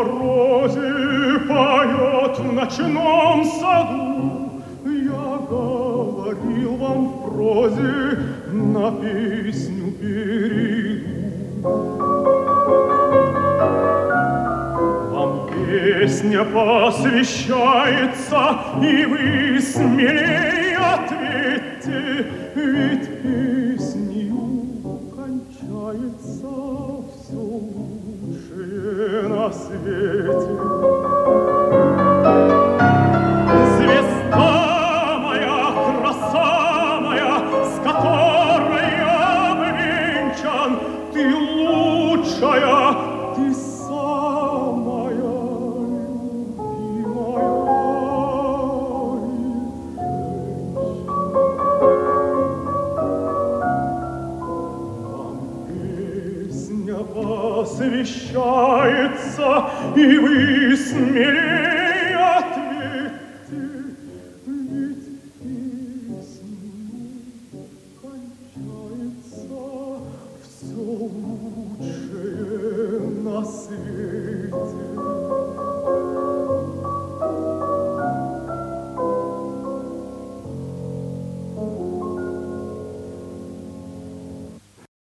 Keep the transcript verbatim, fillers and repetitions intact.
морозе поет в ночном саду. Я говорил вам в прозе, на песню перейду. Вам песня посвящается, и вы смелее ответьте, ведь песнью кончается все лучшее на свете. Звезда моя, краса моя, с которой я обвенчан, ты лучшая, ты самая любимая. Вам песня посвящается, и вы смелее ответьте, ведь песнью кончается все лучшее на свете.